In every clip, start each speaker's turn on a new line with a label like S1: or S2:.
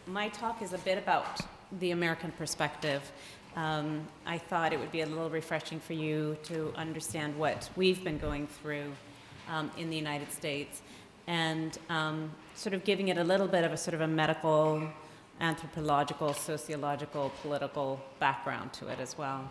S1: my talk is a bit about the American perspective. I thought it would be a little refreshing for you to understand what we've been going through in the United States, and sort of giving it a little bit of a sort of a medical, anthropological, sociological, political background to it as well.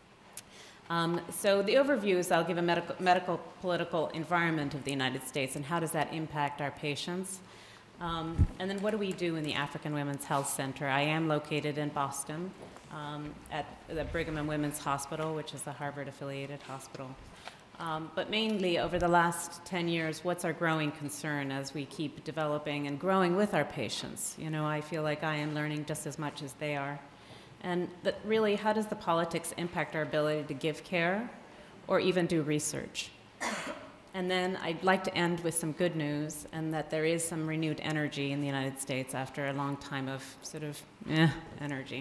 S1: So the overview is I'll give a medical political environment of the United States and how does that impact our patients. And then what do we do in the African Women's Health Center? I am located in Boston at the Brigham and Women's Hospital, which is the Harvard-affiliated hospital. But mainly over the last 10 years, what's our growing concern as we keep developing and growing with our patients? You know, I feel like I am learning just as much as they are. And that really, how does the politics impact our ability to give care or even do research? And then I'd like to end with some good news, and that there is some renewed energy in the United States after a long time of sort of energy.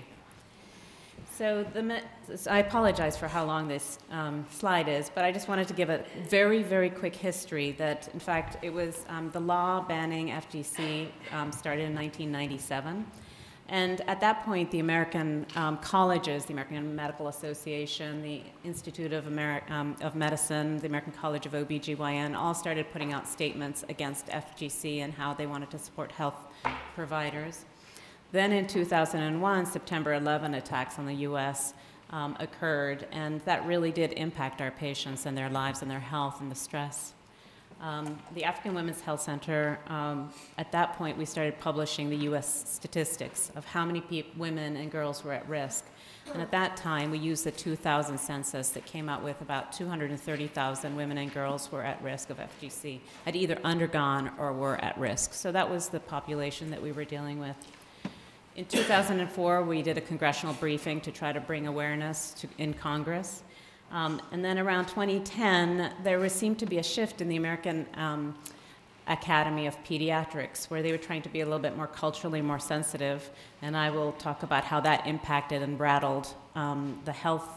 S1: So I apologize for how long this slide is, but I just wanted to give a very, very quick history that, in fact, it was the law banning FGC started in 1997. And at that point, the American colleges, the American Medical Association, the Institute of Medicine, the American College of OBGYN, all started putting out statements against FGC and how they wanted to support health providers. Then in 2001, September 11 attacks on the U.S. Occurred, and that really did impact our patients and their lives and their health and the stress. The African Women's Health Center, at that point, we started publishing the U.S. statistics of how many women and girls were at risk. And at that time, we used the 2000 census that came out with about 230,000 women and girls were at risk of FGC, had either undergone or were at risk. So that was the population that we were dealing with. In 2004, we did a congressional briefing to try to bring awareness in Congress. And then around 2010, there seemed to be a shift in the American Academy of Pediatrics, where they were trying to be a little bit more culturally more sensitive. And I will talk about how that impacted and rattled the health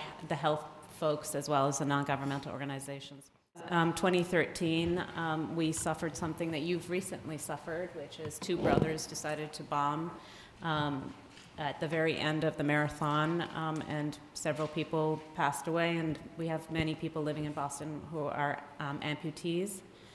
S1: folks as well as the non-governmental organizations. 2013, we suffered something that you've recently suffered, which is two brothers decided to bomb at the very end of the marathon, and several people passed away, and we have many people living in Boston who are amputees.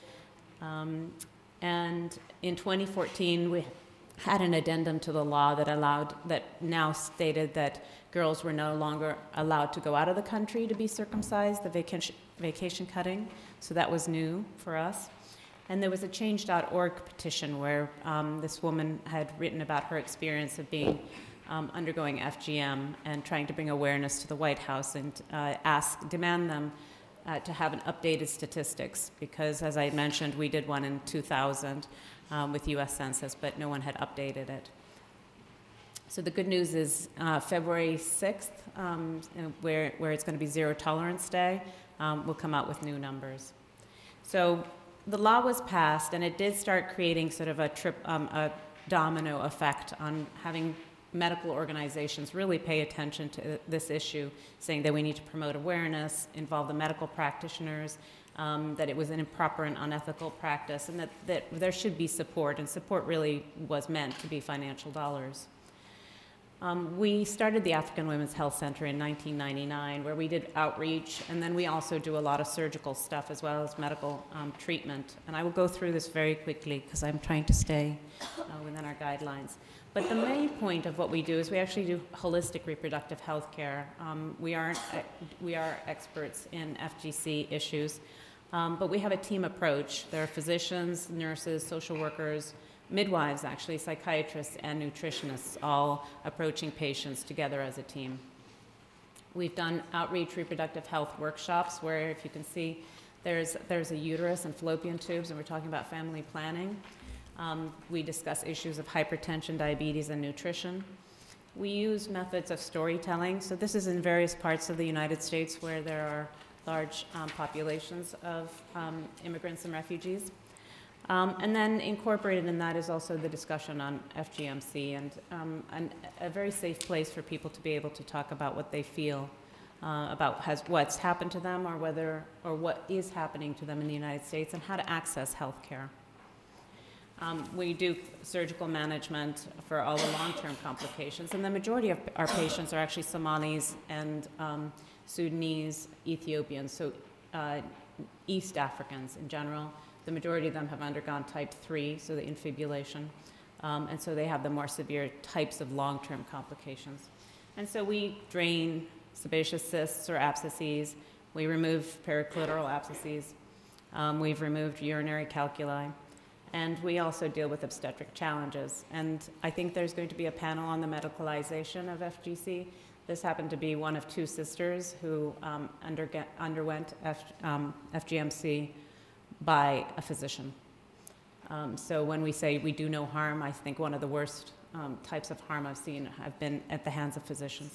S1: And in 2014, we had an addendum to the law that now stated that girls were no longer allowed to go out of the country to be circumcised, the vacation cutting, so that was new for us. And there was a Change.org petition where this woman had written about her experience of being undergoing FGM and trying to bring awareness to the White House and demand them to have an updated statistics, because as I mentioned, we did one in 2000 with US Census, but no one had updated it. So the good news is February 6th, where it's going to be Zero Tolerance Day, we'll come out with new numbers. So the law was passed, and it did start creating sort of a domino effect on having medical organizations really pay attention to this issue, saying that we need to promote awareness, involve the medical practitioners, that it was an improper and unethical practice, and that there should be support, and support really was meant to be financial dollars. We started the African Women's Health Center in 1999, where we did outreach, and then we also do a lot of surgical stuff as well as medical treatment. And I will go through this very quickly because I'm trying to stay within our guidelines. But the main point of what we do is we actually do holistic reproductive health care. We are experts in FGC issues, but we have a team approach. There are physicians, nurses, social workers, midwives, actually, psychiatrists, and nutritionists, all approaching patients together as a team. We've done outreach reproductive health workshops where, if you can see, there's a uterus and fallopian tubes, and we're talking about family planning. We discuss issues of hypertension, diabetes, and nutrition. We use methods of storytelling. So this is in various parts of the United States where there are large populations of immigrants and refugees. And then incorporated in that is also the discussion on FGMC and a very safe place for people to be able to talk about what they feel about what's happened to them or what is happening to them in the United States and how to access health care. We do surgical management for all the long-term complications, and the majority of our patients are actually Somalis and Sudanese, Ethiopians, so East Africans in general. The majority of them have undergone type 3, so the infibulation, and so they have the more severe types of long-term complications. And so we drain sebaceous cysts or abscesses. We remove periclitoral abscesses. We've removed urinary calculi. And we also deal with obstetric challenges. And I think there's going to be a panel on the medicalization of FGC. This happened to be one of two sisters who underwent FGMC by a physician. So when we say we do no harm, I think one of the worst types of harm I've seen have been at the hands of physicians.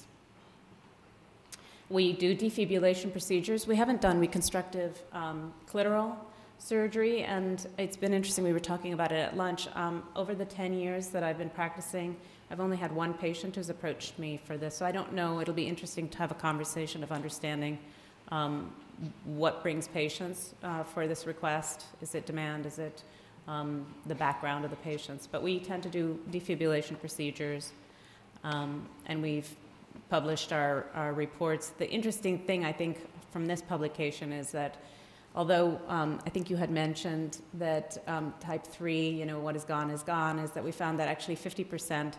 S1: We do defibrillation procedures. We haven't done reconstructive clitoral surgery, and it's been interesting. We were talking about it at lunch. Over the 10 years that I've been practicing, I've only had one patient who's approached me for this, so I don't know. It'll be interesting to have a conversation of understanding what brings patients for this request. Is it demand? Is it the background of the patients? But we tend to do defibrillation procedures, and we've published our reports. The interesting thing, I think, from this publication is that although I think you had mentioned that type 3, what is gone, is that we found that actually 50%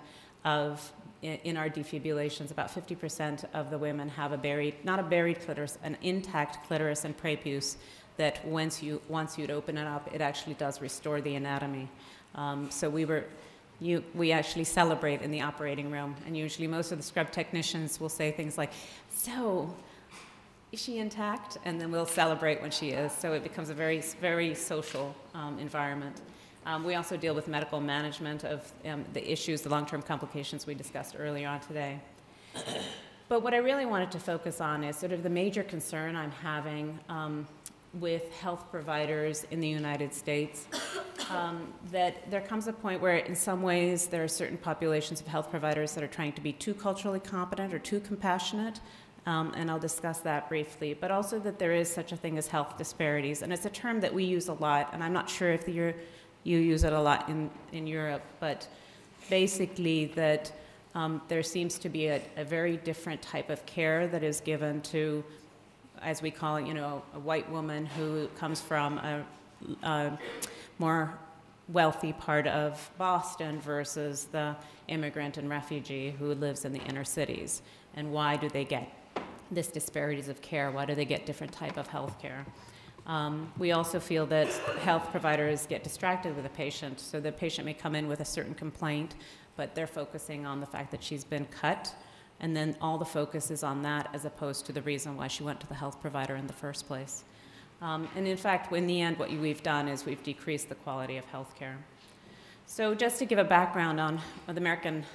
S1: in our defibrillations, about 50% of the women have not a buried clitoris, an intact clitoris and prepuce that once you'd open it up, it actually does restore the anatomy. So we actually celebrate in the operating room, and usually most of the scrub technicians will say things like, "So, is she intact?" And then we'll celebrate when she is. So it becomes a very, very social environment. We also deal with medical management of the issues, the long-term complications we discussed earlier on today. But what I really wanted to focus on is sort of the major concern I'm having with health providers in the United States, that there comes a point where in some ways there are certain populations of health providers that are trying to be too culturally competent or too compassionate, and I'll discuss that briefly, but also that there is such a thing as health disparities, and it's a term that we use a lot, and I'm not sure if you use it a lot in Europe, but basically that there seems to be a very different type of care that is given to, as we call it, a white woman who comes from a more wealthy part of Boston versus the immigrant and refugee who lives in the inner cities. And why do they get this disparities of care? Why do they get different type of health care? We also feel that health providers get distracted with a patient. So the patient may come in with a certain complaint, but they're focusing on the fact that she's been cut, and then all the focus is on that as opposed to the reason why she went to the health provider in the first place. And in fact, in the end, what we've done is we've decreased the quality of health care. So just to give a background on the American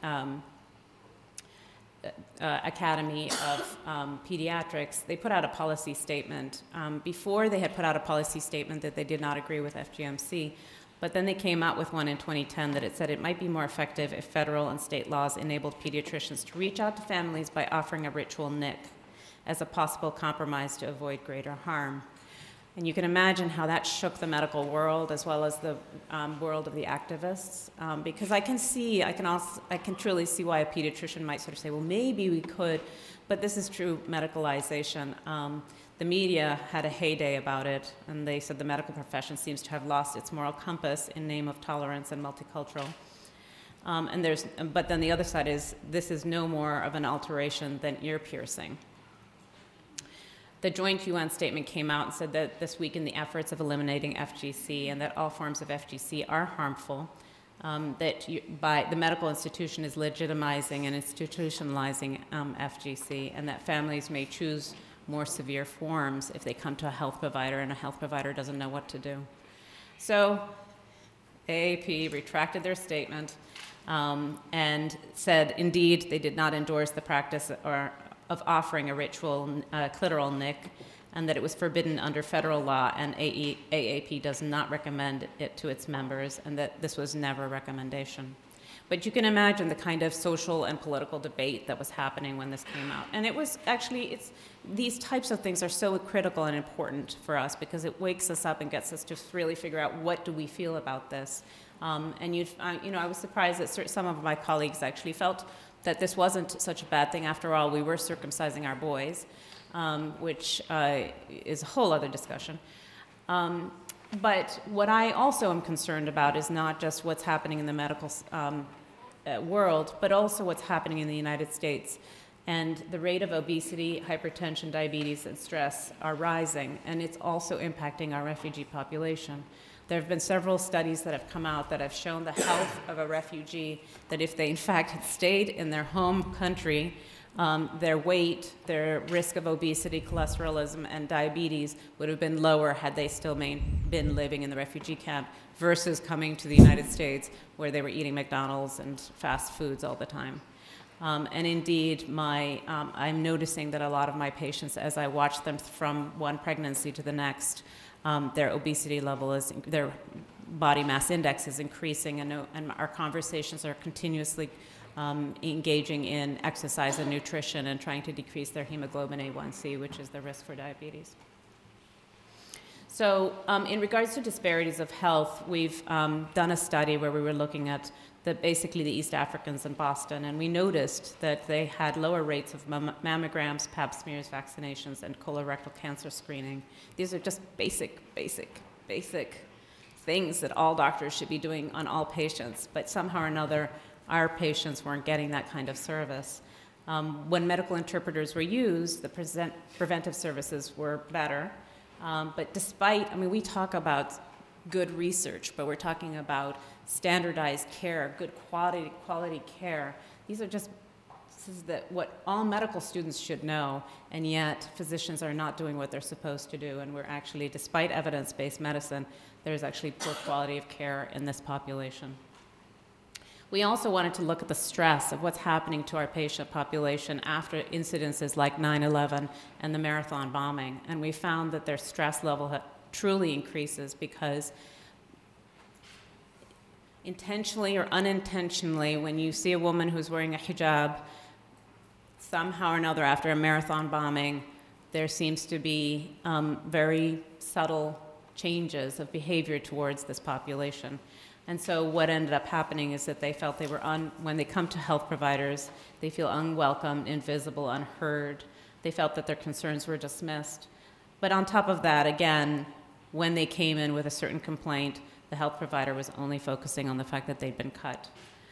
S1: Academy of Pediatrics, they put out a policy statement. Before, they had put out a policy statement that they did not agree with FGMC, but then they came out with one in 2010 that it said it might be more effective if federal and state laws enabled pediatricians to reach out to families by offering a ritual NIC as a possible compromise to avoid greater harm. And you can imagine how that shook the medical world as well as the world of the activists, because I can truly see why a pediatrician might sort of say, well, maybe we could, but this is true medicalization. The media had a heyday about it, and they said the medical profession seems to have lost its moral compass in name of tolerance and multicultural. But then the other side is this is no more of an alteration than ear piercing. The joint UN statement came out and said that this weakened the efforts of eliminating FGC and that all forms of FGC are harmful, by the medical institution is legitimizing and institutionalizing FGC, and that families may choose more severe forms if they come to a health provider and a health provider doesn't know what to do. So AAP retracted their statement and said, indeed, they did not endorse the practice of offering a ritual clitoral NIC, and that it was forbidden under federal law, and AAP does not recommend it to its members, and that this was never a recommendation. But you can imagine the kind of social and political debate that was happening when this came out. And it was actually, these types of things are so critical and important for us because it wakes us up and gets us to really figure out what do we feel about this. I was surprised that some of my colleagues actually felt that this wasn't such a bad thing. After all, we were circumcising our boys, which is a whole other discussion. But what I also am concerned about is not just what's happening in the medical world, but also what's happening in the United States. And the rate of obesity, hypertension, diabetes, and stress are rising, and it's also impacting our refugee population. There have been several studies that have come out that have shown the health of a refugee, that if they in fact had stayed in their home country, their weight, their risk of obesity, cholesterolism, and diabetes would have been lower had they still been living in the refugee camp versus coming to the United States where they were eating McDonald's and fast foods all the time. And indeed, I'm noticing that a lot of my patients, as I watch them from one pregnancy to the next, their obesity level their body mass index is increasing, and our conversations are continuously engaging in exercise and nutrition and trying to decrease their hemoglobin A1C, which is the risk for diabetes. So in regards to disparities of health, we've done a study where we were looking at basically the East Africans in Boston, and we noticed that they had lower rates of mammograms, pap smears, vaccinations, and colorectal cancer screening. These are just basic things that all doctors should be doing on all patients, but somehow or another, our patients weren't getting that kind of service. When medical interpreters were used, the preventive services were better. But we talk about good research, but we're talking about standardized care, good quality care. This is what all medical students should know, and yet physicians are not doing what they're supposed to do. And we're actually, despite evidence-based medicine, there's actually poor quality of care in this population. We also wanted to look at the stress of what's happening to our patient population after incidences like 9/11 and the marathon bombing. And we found that their stress level truly increases because intentionally or unintentionally, when you see a woman who's wearing a hijab, somehow or another after a marathon bombing, there seems to be very subtle changes of behavior towards this population. And so what ended up happening is that they felt when they come to health providers, they feel unwelcome, invisible, unheard. They felt that their concerns were dismissed. But on top of that, again, when they came in with a certain complaint, the health provider was only focusing on the fact that they'd been cut.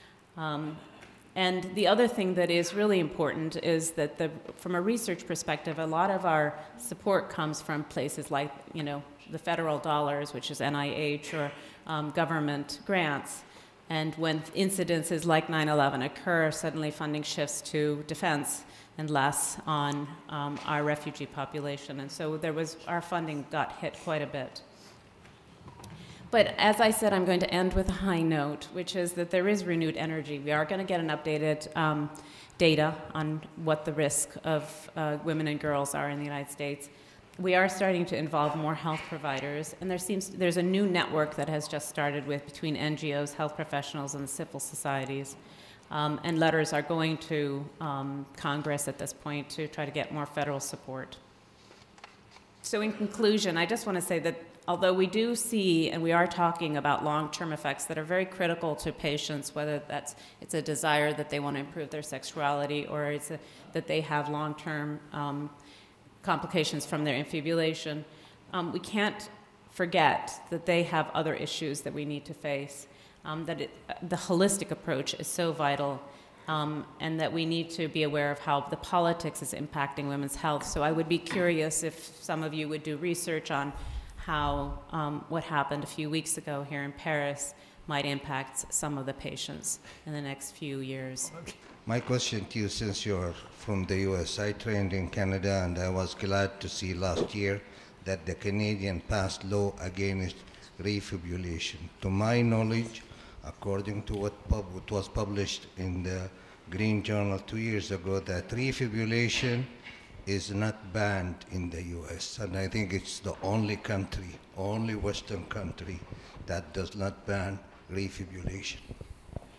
S1: And the other thing that is really important is that from a research perspective, a lot of our support comes from places like, the federal dollars, which is NIH, or government grants. And when incidences like 9/11 occur, suddenly funding shifts to defense and less on our refugee population. And so our funding got hit quite a bit. But as I said, I'm going to end with a high note, which is that there is renewed energy. We are going to get an updated data on what the risk of women and girls are in the United States. We are starting to involve more health providers, and there's a new network that has just started between NGOs, health professionals, and civil societies. And letters are going to Congress at this point to try to get more federal support. So in conclusion, I just want to say that although we do see and we are talking about long-term effects that are very critical to patients, whether it's a desire that they want to improve their sexuality or that they have long-term complications from their infibulation, we can't forget that they have other issues that we need to face, the holistic approach is so vital, and that we need to be aware of how the politics is impacting women's health. So I would be curious if some of you would do research on how what happened a few weeks ago here in Paris might impact some of the patients in the next few years.
S2: My question to you, since you're from the US, I trained in Canada, and I was glad to see last year that the Canadian passed law against refibrillation. To my knowledge, according to what was published in the Green Journal 2 years ago, that refibrillation is not banned in the US. And I think it's the only Western country that does not ban refibrillation.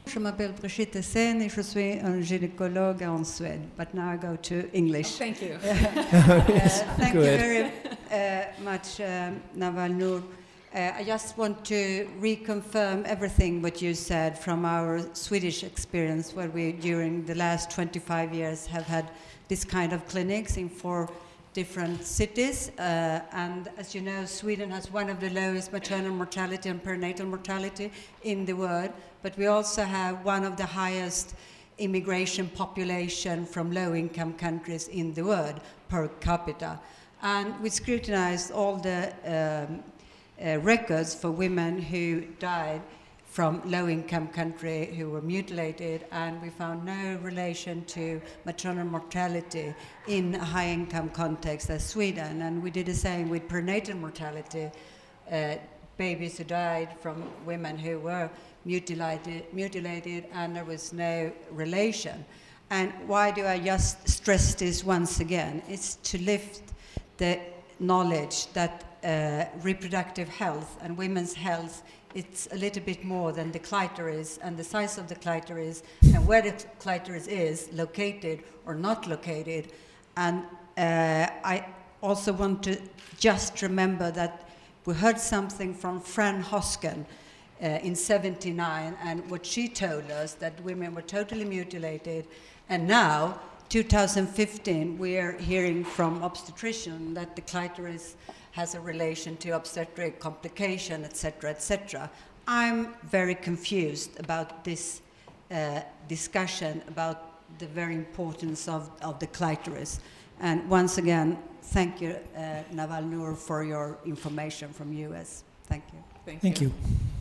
S3: Je m'appelle Brigitte Sen et je suis un gynécologue en Suède. But now I go to English.
S1: Thank you.
S3: Thank you
S4: Good.
S3: very much, Naval Noor. I just want to reconfirm everything what you said from our Swedish experience, where we, during the last 25 years, have had this kind of clinics in 4 different cities. And as you know, Sweden has one of the lowest maternal mortality and perinatal mortality in the world, but we also have one of the highest immigration population from low-income countries in the world per capita. And we scrutinized all the records for women who died from low-income country who were mutilated, and we found no relation to maternal mortality in a high-income context as Sweden. And we did the same with perinatal mortality, babies who died from women who were mutilated, and there was no relation. And why do I just stress this once again? It's to lift the knowledge that reproductive health and women's health, it's a little bit more than the clitoris and the size of the clitoris and where the clitoris is located or not located. And I also want to just remember that we heard something from Fran Hosken in '79, and what she told us, that women were totally mutilated, and now 2015, we are hearing from obstetrician that the clitoris has a relation to obstetric complication, etc., etc. I'm very confused about this discussion about the very importance of the clitoris. And once again, thank you, Naval Noor, for your information from US. Thank you.
S4: Thank you.